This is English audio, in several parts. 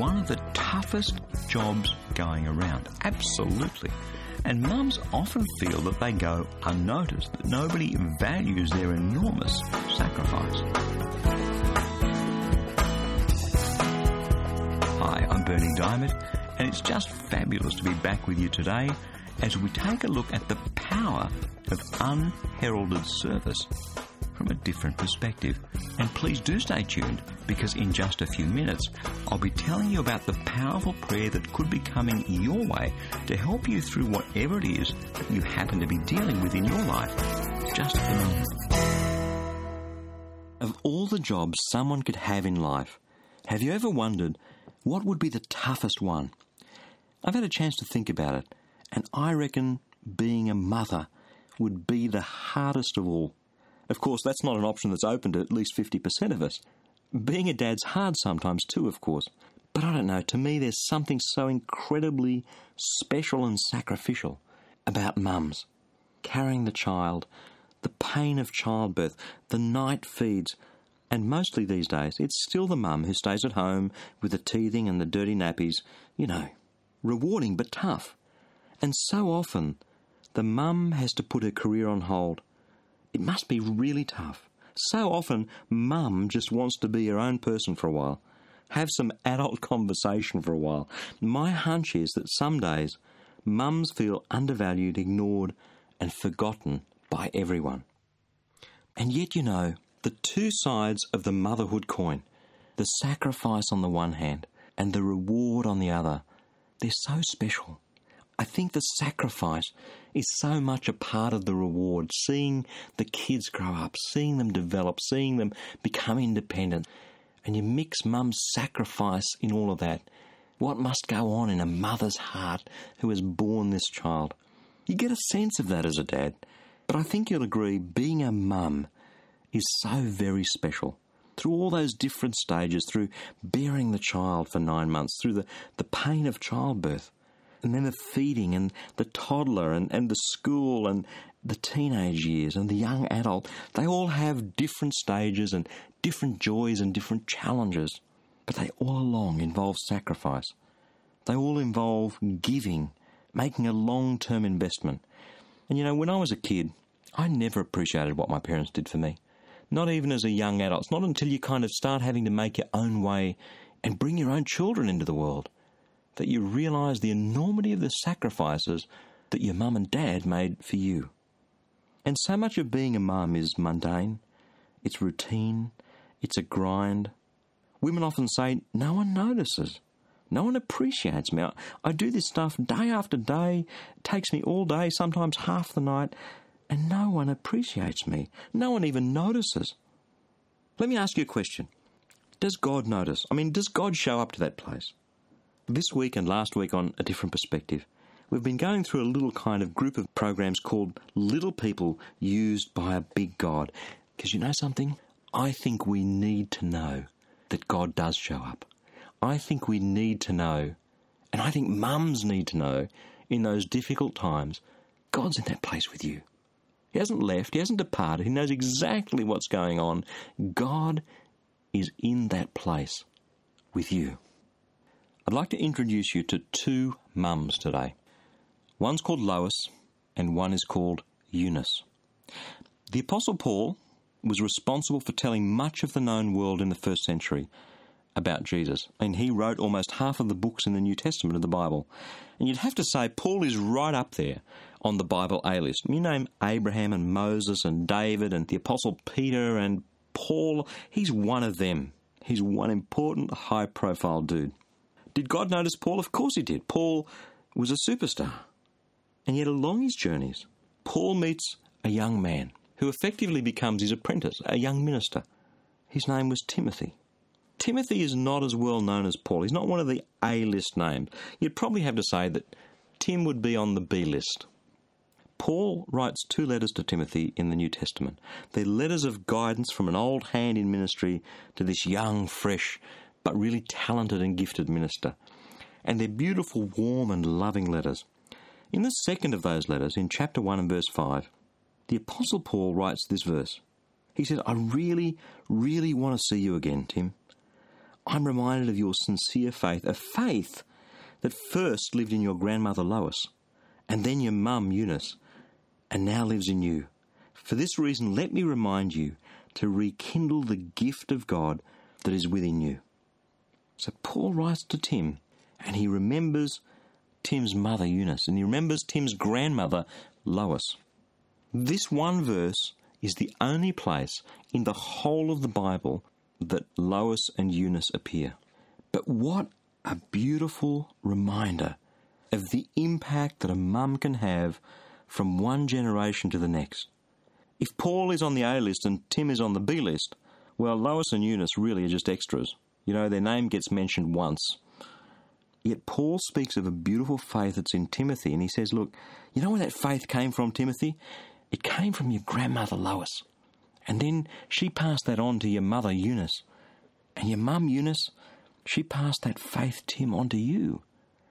one of the toughest jobs going around. Absolutely. And mums often feel that they go unnoticed, that nobody values their enormous sacrifice. Hi, I'm Bernie Diamond, and it's just fabulous to be back with you today as we take a look at the power of unheralded service from a different perspective. And please do stay tuned, because in just a few minutes I'll be telling you about the powerful prayer that could be coming your way to help you through whatever it is that you happen to be dealing with in your life. Just a moment. Of all the jobs someone could have in life, have you ever wondered what would be the toughest one? I've had a chance to think about it, and I reckon being a mother would be the hardest of all. Of course, that's not an option that's open to at least 50% of us. Being a dad's hard sometimes too, of course. But I don't know, to me there's something so incredibly special and sacrificial about mums. Carrying the child, the pain of childbirth, the night feeds, and mostly these days it's still the mum who stays at home with the teething and the dirty nappies. You know, rewarding but tough. And so often the mum has to put her career on hold. It must be really tough. So often, mum just wants to be her own person for a while, have some adult conversation for a while. My hunch is that some days, mums feel undervalued, ignored, and forgotten by everyone. And yet, you know, the two sides of the motherhood coin, the sacrifice on the one hand and the reward on the other, they're so special. I think the sacrifice is so much a part of the reward, seeing the kids grow up, seeing them develop, seeing them become independent. And you mix mum's sacrifice in all of that. What must go on in a mother's heart who has borne this child? You get a sense of that as a dad. But I think you'll agree, being a mum is so very special. Through all those different stages, through bearing the child for 9 months, through the pain of childbirth, and then the feeding and the toddler and the school and the teenage years and the young adult, they all have different stages and different joys and different challenges. But they all along involve sacrifice. They all involve giving, making a long-term investment. And you know, when I was a kid, I never appreciated what my parents did for me. Not even as a young adult. It's not until you kind of start having to make your own way and bring your own children into the world that you realise the enormity of the sacrifices that your mum and dad made for you. And so much of being a mum is mundane, it's routine, it's a grind. Women often say, no one notices, no one appreciates me. I do this stuff day after day, it takes me all day, sometimes half the night, and no one appreciates me. No one even notices. Let me ask you a question. Does God notice? I mean, does God show up to that place? This week and last week on A Different Perspective, we've been going through a little kind of group of programs called Little People Used by a Big God. Because you know something? I think we need to know that God does show up. I think we need to know, and I think mums need to know, in those difficult times, God's in that place with you. He hasn't left, he hasn't departed, he knows exactly what's going on. God is in that place with you. I'd like to introduce you to two mums today. One's called Lois and one is called Eunice. The Apostle Paul was responsible for telling much of the known world in the first century about Jesus. And he wrote almost half of the books in the New Testament of the Bible. And you'd have to say Paul is right up there on the Bible A-list. You name Abraham and Moses and David and the Apostle Peter and Paul, he's one of them. He's one important high-profile dude. Did God notice Paul? Of course he did. Paul was a superstar. And yet along his journeys, Paul meets a young man who effectively becomes his apprentice, a young minister. His name was Timothy. Timothy is not as well known as Paul. He's not one of the A-list names. You'd probably have to say that Tim would be on the B-list. Paul writes 2 letters to Timothy in the New Testament. They're letters of guidance from an old hand in ministry to this young, fresh, but really talented and gifted minister. And they're beautiful, warm and loving letters. In the second of those letters, in chapter 1 and verse 5, the Apostle Paul writes this verse. He said, I really, really want to see you again, Tim. I'm reminded of your sincere faith, a faith that first lived in your grandmother Lois, and then your mum Eunice, and now lives in you. For this reason, let me remind you to rekindle the gift of God that is within you. So Paul writes to Tim, and he remembers Tim's mother Eunice, and he remembers Tim's grandmother Lois. This one verse is the only place in the whole of the Bible that Lois and Eunice appear. But what a beautiful reminder of the impact that a mum can have from one generation to the next. If Paul is on the A list and Tim is on the B list, well, Lois and Eunice really are just extras. You know, their name gets mentioned once. Yet Paul speaks of a beautiful faith that's in Timothy, and he says, look, you know where that faith came from, Timothy? It came from your grandmother Lois. And then she passed that on to your mother Eunice. And your mum Eunice, she passed that faith, Tim, on to you.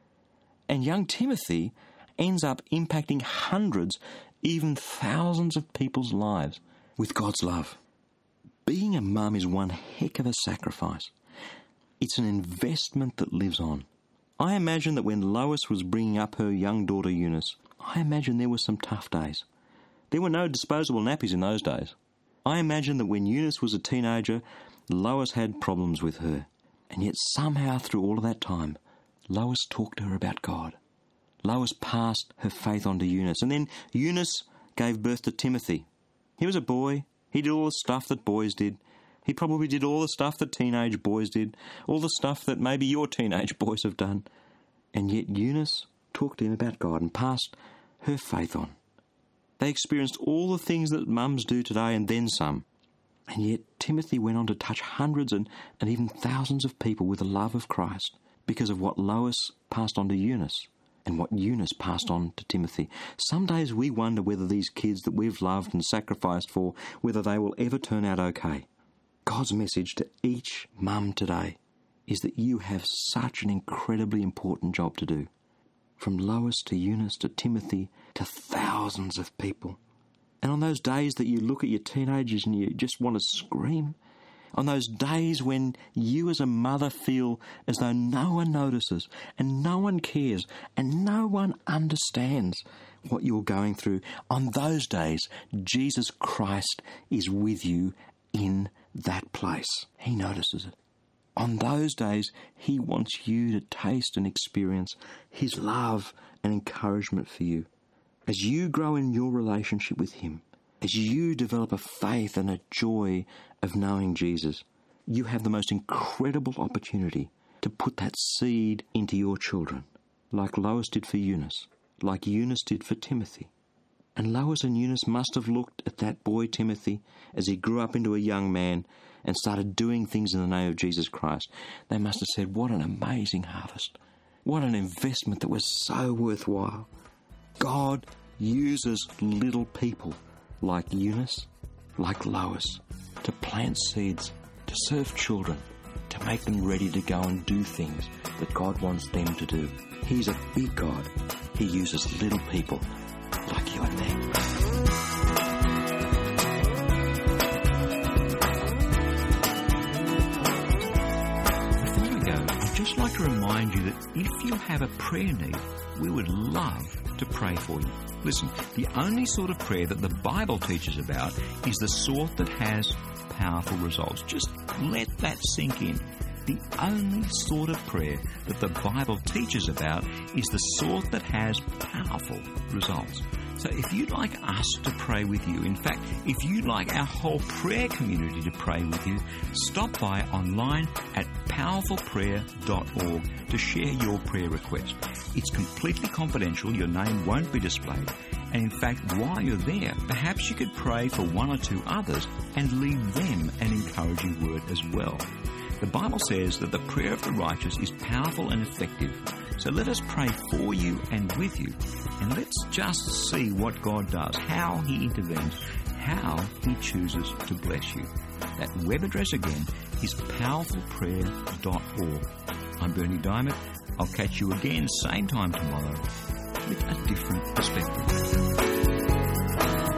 And young Timothy ends up impacting hundreds, even thousands of people's lives with God's love. Being a mum is one heck of a sacrifice. It's an investment that lives on. I imagine that when Lois was bringing up her young daughter Eunice, I imagine there were some tough days. There were no disposable nappies in those days. I imagine that when Eunice was a teenager, Lois had problems with her. And yet somehow through all of that time, Lois talked to her about God. Lois passed her faith on to Eunice. And then Eunice gave birth to Timothy. He was a boy. He did all the stuff that boys did. He probably did all the stuff that teenage boys did. All the stuff that maybe your teenage boys have done. And yet Eunice talked to him about God and passed her faith on. They experienced all the things that mums do today and then some. And yet Timothy went on to touch hundreds and even thousands of people with the love of Christ because of what Lois passed on to Eunice and what Eunice passed on to Timothy. Some days we wonder whether these kids that we've loved and sacrificed for, whether they will ever turn out okay. God's message to each mum today is that you have such an incredibly important job to do. From Lois to Eunice to Timothy to thousands of people. And on those days that you look at your teenagers and you just want to scream, on those days when you as a mother feel as though no one notices and no one cares and no one understands what you're going through, on those days, Jesus Christ is with you in that place. He notices it. On those days, He wants you to taste and experience His love and encouragement for you. As you grow in your relationship with Him, as you develop a faith and a joy of knowing Jesus, you have the most incredible opportunity to put that seed into your children, like Lois did for Eunice, like Eunice did for Timothy. And Lois and Eunice must have looked at that boy Timothy as he grew up into a young man and started doing things in the name of Jesus Christ. They must have said, what an amazing harvest. What an investment that was so worthwhile. God uses little people like Eunice, like Lois, to plant seeds, to serve children, to make them ready to go and do things that God wants them to do. He's a big God. He uses little people like you and me. I'd just like to remind you that if you have a prayer need, we would love to pray for you. Listen, the only sort of prayer that the Bible teaches about is the sort that has powerful results. Just let that sink in. The only sort of prayer that the Bible teaches about is the sort that has powerful results. So if you'd like us to pray with you, in fact, if you'd like our whole prayer community to pray with you, stop by online at powerfulprayer.org to share your prayer request. It's completely confidential. Your name won't be displayed. And in fact, while you're there, perhaps you could pray for one or two others and leave them an encouraging word as well. The Bible says that the prayer of the righteous is powerful and effective. So let us pray for you and with you. And let's just see what God does, how He intervenes, how He chooses to bless you. That web address again is powerfulprayer.org. I'm Bernie Diamond. I'll catch you again same time tomorrow with a different perspective.